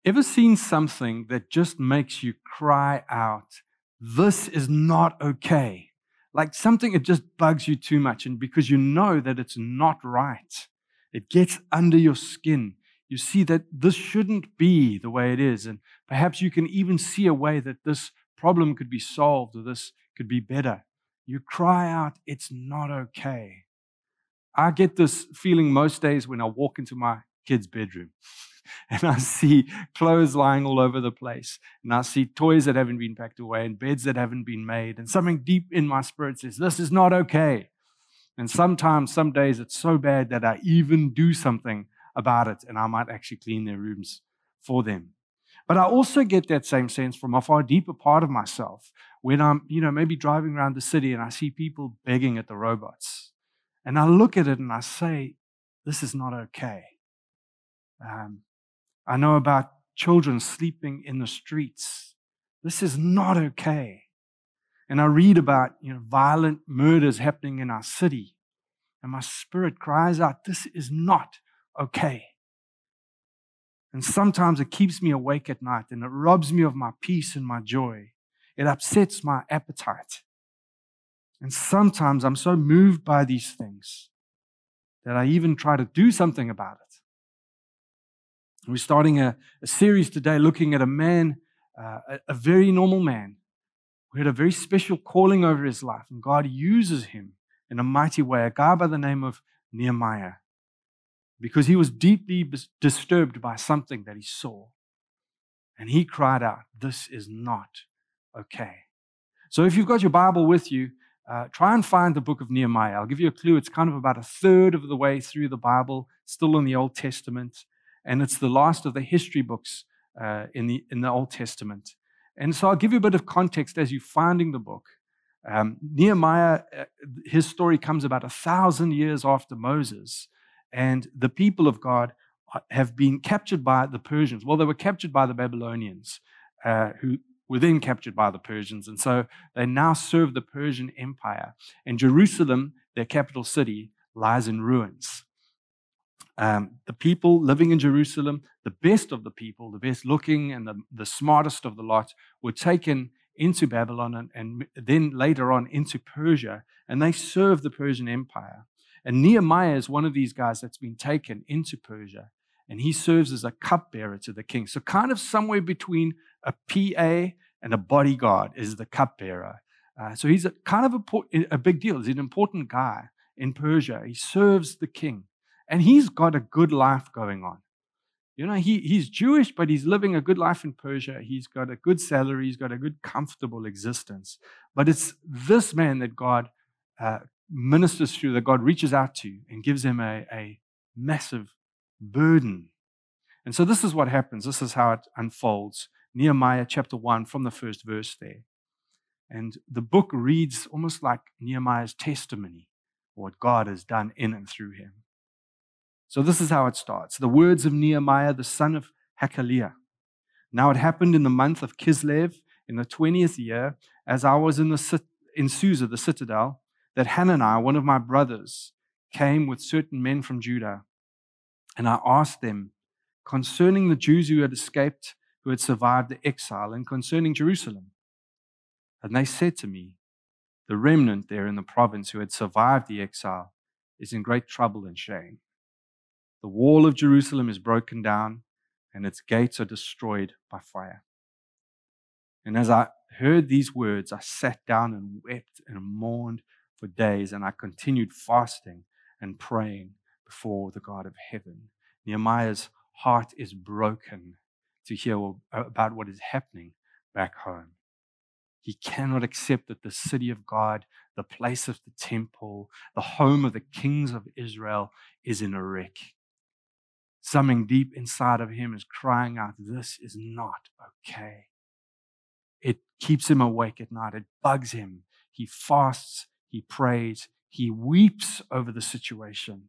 Ever seen something that just makes you cry out, this is not okay? Like something, it just bugs you too much, and because you know that it's not right, it gets under your skin. You see that this shouldn't be the way it is, and perhaps you can even see a way that this problem could be solved or this could be better. You cry out, it's not okay. I get this feeling most days when I walk into my kid's bedroom and I see clothes lying all over the place, and I see toys that haven't been packed away and beds that haven't been made, and something deep in my spirit says, this is not okay. And sometimes, some days, it's so bad that I even do something about it, and I might actually clean their rooms for them. But I also get that same sense from a far deeper part of myself when I'm, maybe driving around the city and I see people begging at the robots. And I look at it and I say, this is not okay. I know about children sleeping in the streets. This is not okay. And I read about violent murders happening in our city. And my spirit cries out, this is not okay. And sometimes it keeps me awake at night and it robs me of my peace and my joy. It upsets my appetite. And sometimes I'm so moved by these things that I even try to do something about it. We're starting a series today looking at a man, a very normal man, who had a very special calling over his life, and God uses him in a mighty way, a guy by the name of Nehemiah, because he was deeply disturbed by something that he saw. And he cried out, this is not okay. So if you've got your Bible with you, try and find the book of Nehemiah. I'll give you a clue. It's kind of about a third of the way through the Bible, still in the Old Testament. And it's the last of the history books in the Old Testament. And so I'll give you a bit of context as you're finding the book. Nehemiah, his story comes about 1,000 years after Moses. And the people of God have been captured by the Persians. Well, they were captured by the Babylonians, who were then captured by the Persians. And so they now serve the Persian Empire. And Jerusalem, their capital city, lies in ruins. The people living in Jerusalem, the best of the people, the best looking and the smartest of the lot, were taken into Babylon and then later on into Persia, and they served the Persian Empire. And Nehemiah is one of these guys that's been taken into Persia, and he serves as a cupbearer to the king. So kind of somewhere between a PA and a bodyguard is the cupbearer. So he's kind of a big deal. He's an important guy in Persia. He serves the king. And he's got a good life going on. He's Jewish, but he's living a good life in Persia. He's got a good salary. He's got a good, comfortable existence. But it's this man that God ministers through, that God reaches out to and gives him a massive burden. And so this is what happens. This is how it unfolds. Nehemiah chapter 1 from the first verse there. And the book reads almost like Nehemiah's testimony, what God has done in and through him. So this is how it starts. The words of Nehemiah, the son of Hakaliah. Now it happened in the month of Kislev, in the 20th year, as I was in Susa, the citadel, that Hananiah, one of my brothers, came with certain men from Judah. And I asked them concerning the Jews who had escaped, who had survived the exile, and concerning Jerusalem. And they said to me, the remnant there in the province who had survived the exile is in great trouble and shame. The wall of Jerusalem is broken down, and its gates are destroyed by fire. And as I heard these words, I sat down and wept and mourned for days, and I continued fasting and praying before the God of heaven. Nehemiah's heart is broken to hear about what is happening back home. He cannot accept that the city of God, the place of the temple, the home of the kings of Israel is in a wreck. Something deep inside of him is crying out, this is not okay. It keeps him awake at night. It bugs him. He fasts, he prays, he weeps over the situation.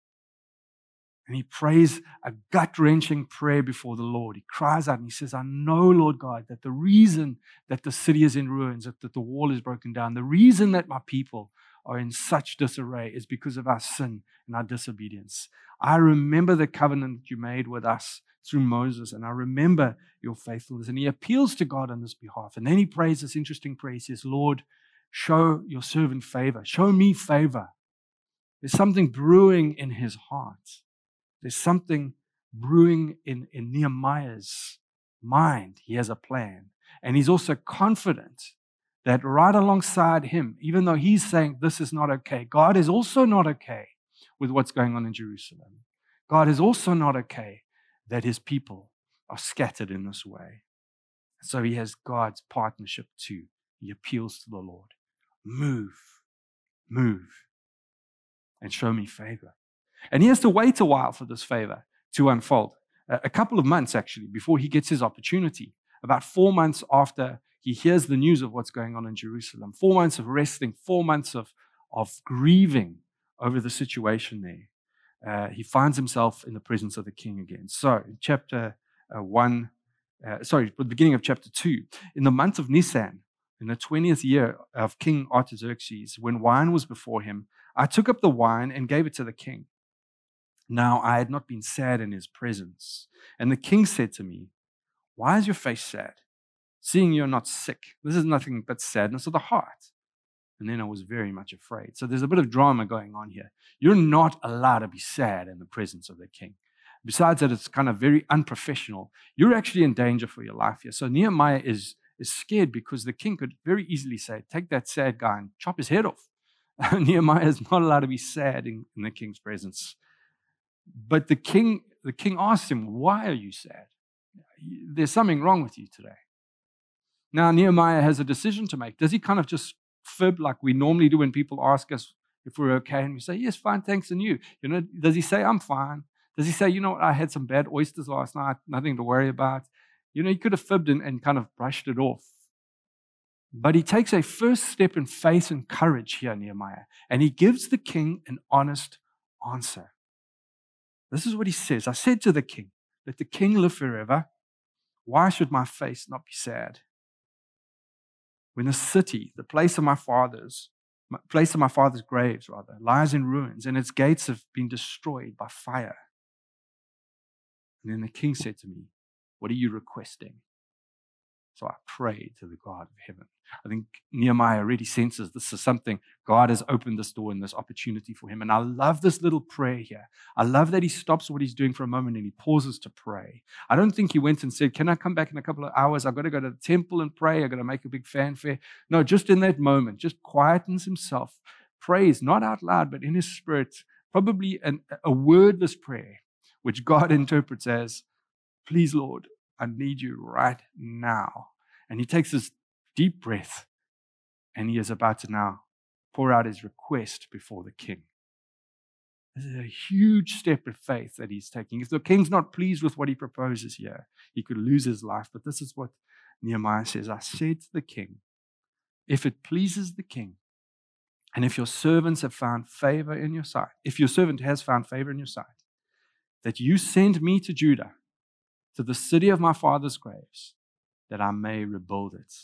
And he prays a gut-wrenching prayer before the Lord. He cries out and he says, I know, Lord God, that the reason that the city is in ruins, that the wall is broken down, the reason that my people are in such disarray is because of our sin and our disobedience. I remember the covenant you made with us through Moses, and I remember your faithfulness. And he appeals to God on this behalf. And then he prays this interesting prayer. He says, Lord, show your servant favor. Show me favor. There's something brewing in his heart. There's something brewing in Nehemiah's mind. He has a plan. And he's also confident that right alongside him, even though he's saying this is not okay, God is also not okay with what's going on in Jerusalem. God is also not okay that his people are scattered in this way. So he has God's partnership too. He appeals to the Lord. Move, and show me favor. And he has to wait a while for this favor to unfold. A couple of months, actually, before he gets his opportunity. About 4 months after he hears the news of what's going on in Jerusalem. 4 months of resting, 4 months of grieving over the situation there. He finds himself in the presence of the king again. So, in chapter the beginning of chapter 2, in the month of Nisan, in the 20th year of King Artaxerxes, when wine was before him, I took up the wine and gave it to the king. Now I had not been sad in his presence. And the king said to me, why is your face sad? Seeing you're not sick. This is nothing but sadness of the heart. And then I was very much afraid. So there's a bit of drama going on here. You're not allowed to be sad in the presence of the king. Besides that, it's kind of very unprofessional. You're actually in danger for your life here. So Nehemiah is scared because the king could very easily say, take that sad guy and chop his head off. Nehemiah is not allowed to be sad in the king's presence. But the king asked him, why are you sad? There's something wrong with you today. Now, Nehemiah has a decision to make. Does he kind of just fib like we normally do when people ask us if we're okay? And we say, yes, fine, thanks, and you? Does he say, I'm fine? Does he say, you know what, I had some bad oysters last night, nothing to worry about? He could have fibbed and kind of brushed it off. But he takes a first step in faith and courage here, Nehemiah, and he gives the king an honest answer. This is what he says. I said to the king, let the king live forever. Why should my face not be sad? When the city, the place of my father's graves, lies in ruins, and its gates have been destroyed by fire. And then the king said to me, what are you requesting? So I prayed to the God of heaven. I think Nehemiah already senses this is something. God has opened this door and this opportunity for him. And I love this little prayer here. I love that he stops what he's doing for a moment and he pauses to pray. I don't think he went and said, can I come back in a couple of hours? I've got to go to the temple and pray. I've got to make a big fanfare. No, just in that moment, just quietens himself, prays, not out loud, but in his spirit, probably a wordless prayer, which God interprets as, please, Lord, I need you right now. And he takes this deep breath and he is about to now pour out his request before the king. This is a huge step of faith that he's taking. If the king's not pleased with what he proposes here, he could lose his life. But this is what Nehemiah says. I said to the king, if it pleases the king, and if your servants have found favor in your sight, if your servant has found favor in your sight, that you send me to Judah, to the city of my father's graves, that I may rebuild it.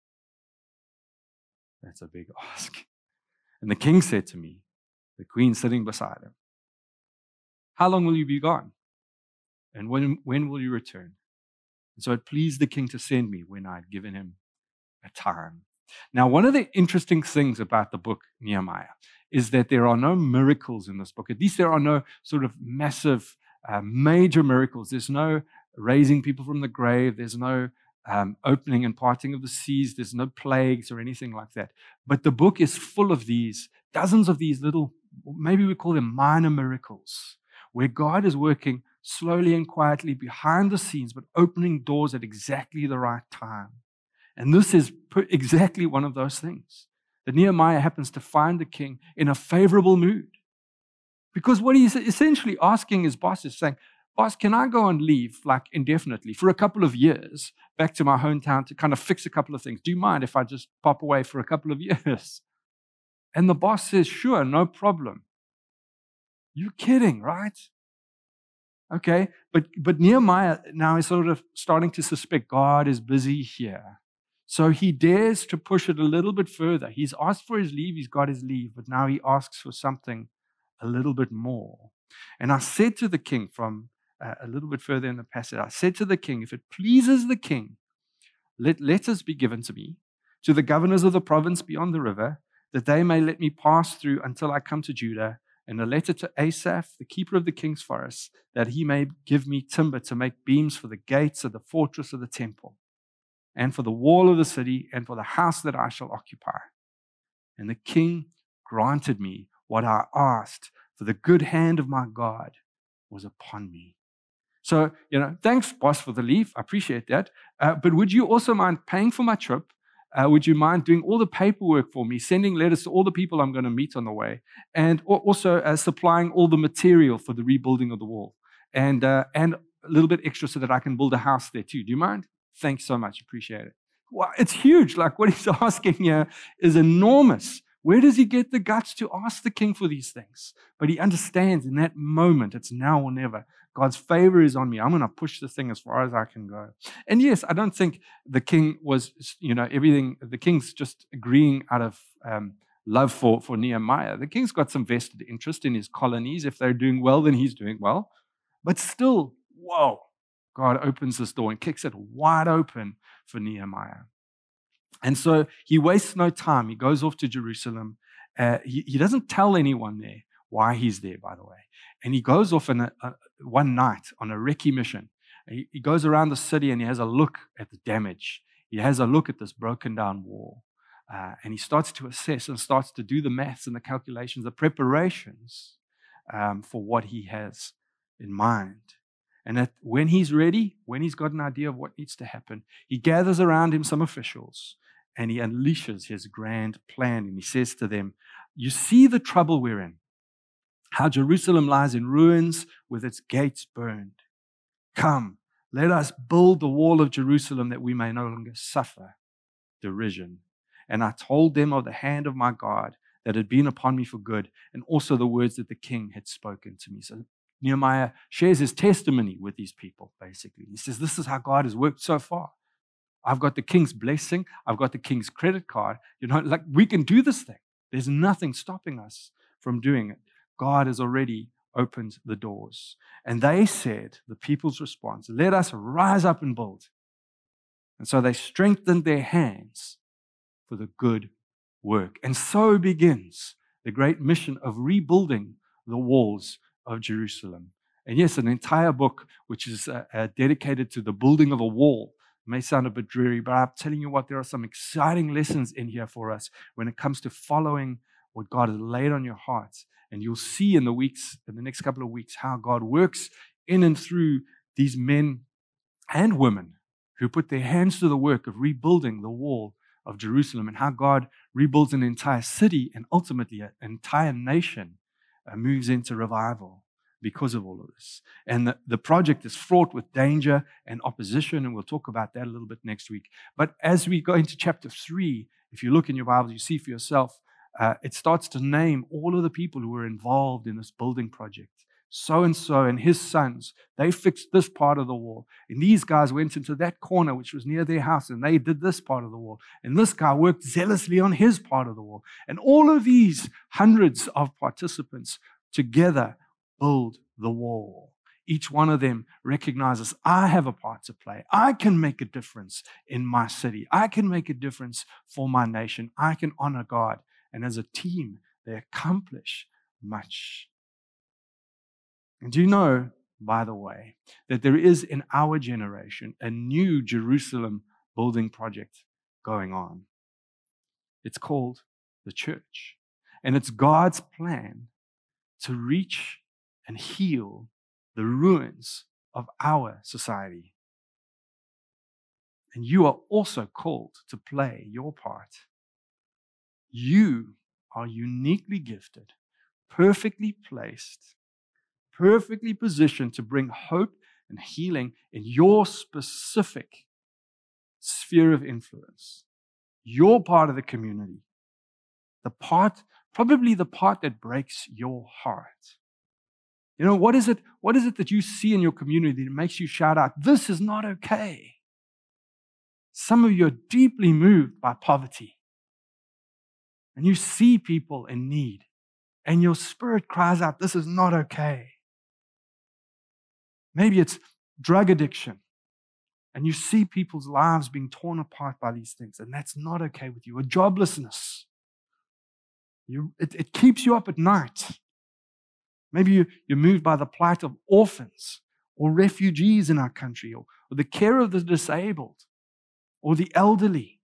That's a big ask. And the king said to me, the queen sitting beside him, how long will you be gone? And when will you return? And so it pleased the king to send me when I had given him a time. Now, one of the interesting things about the book Nehemiah is that there are no miracles in this book. At least there are no sort of massive, major miracles. There's no raising people from the grave. There's no opening and parting of the seas. There's no plagues or anything like that. But the book is full of these, dozens of these little, maybe we call them minor miracles, where God is working slowly and quietly behind the scenes, but opening doors at exactly the right time. And this is exactly one of those things. That Nehemiah happens to find the king in a favorable mood. Because what he's essentially asking his boss is saying, boss, can I go and leave like indefinitely for a couple of years back to my hometown to kind of fix a couple of things? Do you mind if I just pop away for a couple of years? And the boss says, sure, no problem. You're kidding, right? Okay, but Nehemiah now is sort of starting to suspect God is busy here. So he dares to push it a little bit further. He's asked for his leave, he's got his leave, but now he asks for something a little bit more. And I said to the king from a little bit further in the passage. I said to the king, if it pleases the king, let letters be given to me, to the governors of the province beyond the river, that they may let me pass through until I come to Judah, and a letter to Asaph, the keeper of the king's forest, that he may give me timber to make beams for the gates of the fortress of the temple, and for the wall of the city, and for the house that I shall occupy. And the king granted me what I asked, for the good hand of my God was upon me. So, thanks, boss, for the leave. I appreciate that. But would you also mind paying for my trip? Would you mind doing all the paperwork for me, sending letters to all the people I'm going to meet on the way, and also supplying all the material for the rebuilding of the wall, and a little bit extra so that I can build a house there too? Do you mind? Thanks so much. Appreciate it. Well, it's huge. Like what he's asking here is enormous. Where does he get the guts to ask the king for these things? But he understands in that moment, it's now or never. God's favor is on me. I'm going to push this thing as far as I can go. And yes, I don't think the king was, everything. The king's just agreeing out of love for Nehemiah. The king's got some vested interest in his colonies. If they're doing well, then he's doing well. But still, whoa, God opens this door and kicks it wide open for Nehemiah. And so he wastes no time. He goes off to Jerusalem. He doesn't tell anyone there why he's there, by the way. And he goes off one night on a recce mission. He goes around the city and he has a look at the damage. He has a look at this broken down wall. And he starts to assess and starts to do the maths and the calculations, the preparations for what he has in mind. And that when he's ready, when he's got an idea of what needs to happen, he gathers around him some officials and he unleashes his grand plan. And he says to them, you see the trouble we're in, how Jerusalem lies in ruins with its gates burned. Come, let us build the wall of Jerusalem that we may no longer suffer derision. And I told them of the hand of my God that had been upon me for good, and also the words that the king had spoken to me. So Nehemiah shares his testimony with these people, basically. He says, this is how God has worked so far. I've got the king's blessing. I've got the king's credit card. We can do this thing. There's nothing stopping us from doing it. God has already opened the doors. And they said, the people's response, let us rise up and build. And so they strengthened their hands for the good work. And so begins the great mission of rebuilding the walls of Jerusalem. And yes, an entire book which is dedicated to the building of a wall. It may sound a bit dreary, but I'm telling you what, there are some exciting lessons in here for us when it comes to following what God has laid on your hearts. And you'll see in the next couple of weeks, how God works in and through these men and women who put their hands to the work of rebuilding the wall of Jerusalem, and how God rebuilds an entire city and ultimately an entire nation moves into revival because of all of this. And the project is fraught with danger and opposition, and we'll talk about that a little bit next week. But as we go into chapter 3, if you look in your Bibles, you see for yourself, it starts to name all of the people who were involved in this building project. So-and-so and his sons, they fixed this part of the wall. And these guys went into that corner, which was near their house, and they did this part of the wall. And this guy worked zealously on his part of the wall. And all of these hundreds of participants together build the wall. Each one of them recognizes, I have a part to play. I can make a difference in my city. I can make a difference for my nation. I can honor God. And as a team, they accomplish much. And do you know, by the way, that there is in our generation a new Jerusalem building project going on? It's called the church. And it's God's plan to reach and heal the ruins of our society. And you are also called to play your part. You are uniquely gifted, perfectly placed, perfectly positioned to bring hope and healing in your specific sphere of influence, your part of the community, probably the part that breaks your heart. What is it that you see in your community that makes you shout out, this is not okay? Some of you are deeply moved by poverty, and you see people in need, and your spirit cries out, this is not okay. Maybe it's drug addiction. And you see people's lives being torn apart by these things, and that's not okay with you. Or joblessness. It keeps you up at night. Maybe you're moved by the plight of orphans or refugees in our country, or the care of the disabled or the elderly.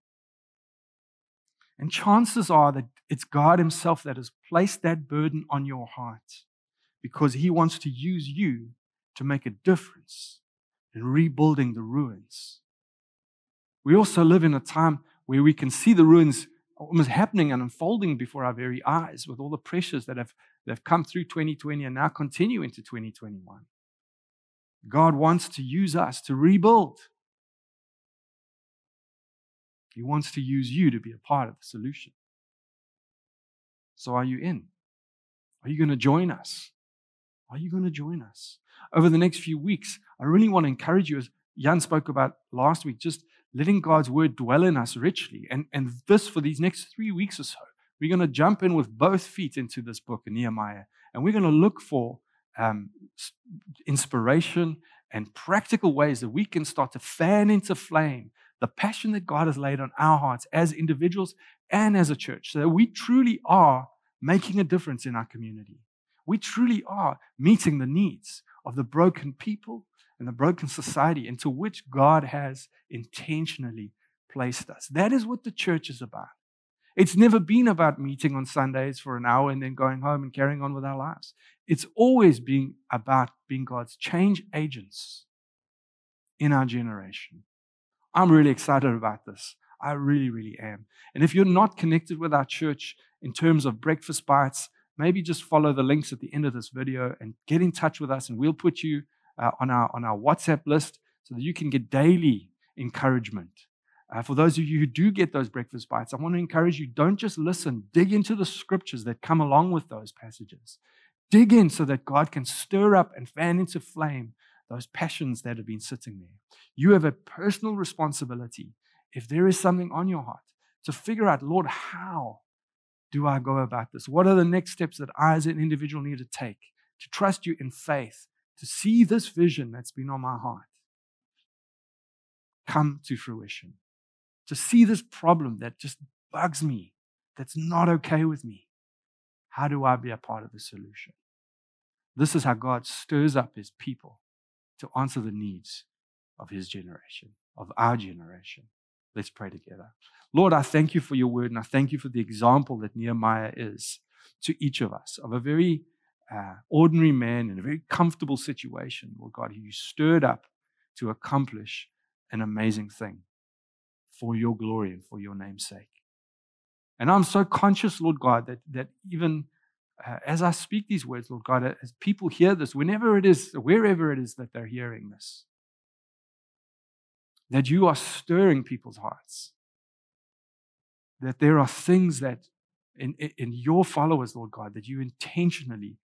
And chances are that it's God Himself that has placed that burden on your heart because He wants to use you to make a difference in rebuilding the ruins. We also live in a time where we can see the ruins almost happening and unfolding before our very eyes with all the pressures that have come through 2020 and now continue into 2021. God wants to use us to rebuild. He wants to use you to be a part of the solution. So are you in? Are you going to join us? Are you going to join us? Over the next few weeks, I really want to encourage you, as Jan spoke about last week, just letting God's word dwell in us richly. And this, for these next 3 weeks or so, we're going to jump in with both feet into this book in Nehemiah. And we're going to look for inspiration and practical ways that we can start to fan into flame the passion that God has laid on our hearts as individuals and as a church, so that we truly are making a difference in our community. We truly are meeting the needs of the broken people and the broken society into which God has intentionally placed us. That is what the church is about. It's never been about meeting on Sundays for an hour and then going home and carrying on with our lives. It's always been about being God's change agents in our generation. I'm really excited about this. I really, really am. And if you're not connected with our church in terms of breakfast bites, maybe just follow the links at the end of this video and get in touch with us, and we'll put you on our WhatsApp list so that you can get daily encouragement. For those of you who do get those breakfast bites, I want to encourage you, don't just listen. Dig into the scriptures that come along with those passages. Dig in so that God can stir up and fan into flame those passions that have been sitting there. You have a personal responsibility, if there is something on your heart, to figure out, Lord, how do I go about this? What are the next steps that I as an individual need to take to trust you in faith, to see this vision that's been on my heart come to fruition, to see this problem that just bugs me, that's not okay with me? How do I be a part of the solution? This is how God stirs up His people to answer the needs of His generation, of our generation. Let's pray together. Lord, I thank you for your word, and I thank you for the example that Nehemiah is to each of us, of a very ordinary man in a very comfortable situation, Lord God, who you stirred up to accomplish an amazing thing for your glory and for your name's sake. And I'm so conscious, Lord God, that even as I speak these words, Lord God, as people hear this, whenever it is, wherever it is that they're hearing this, that you are stirring people's hearts. That there are things that in your followers, Lord God, that you intentionally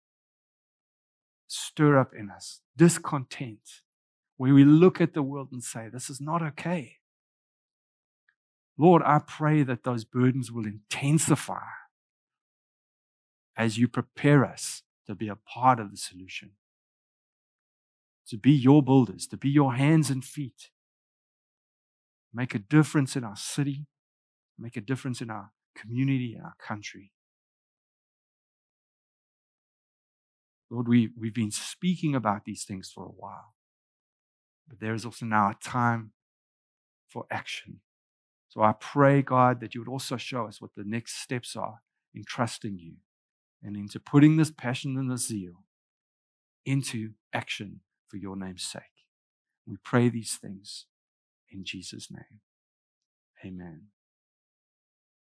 stir up in us. Discontent, where we look at the world and say, this is not okay. Lord, I pray that those burdens will intensify as you prepare us to be a part of the solution, to be your builders, to be your hands and feet, make a difference in our city, make a difference in our community, in our country. Lord, we've been speaking about these things for a while, but there is also now a time for action. So I pray, God, that you would also show us what the next steps are in trusting you and into putting this passion and this zeal into action for your name's sake. We pray these things in Jesus' name. Amen.